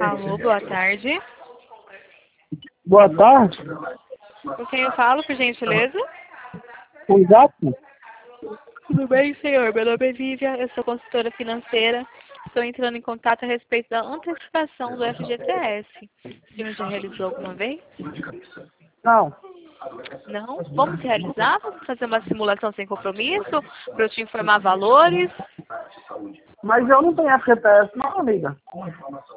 Alô, boa tarde. Boa tarde. Com quem eu falo, por gentileza? Exato. Tudo bem, senhor? Meu nome é Lívia, eu sou consultora financeira. Estou entrando em contato a respeito da antecipação do FGTS. O senhor já realizou alguma vez? Não. Não? Vamos realizar? Vamos fazer uma simulação sem compromisso para eu te informar valores? Mas eu não tenho FGTS, não, amiga.